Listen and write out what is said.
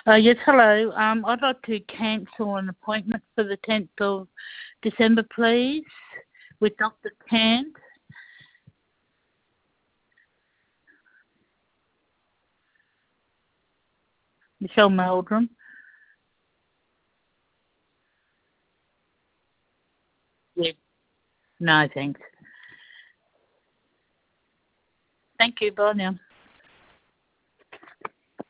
Yes, hello. I'd like to cancel an appointment for the 10th of December, please, with Dr. Kant. Michelle Meldrum. Yeah. No, thanks. Thank you. Bye now.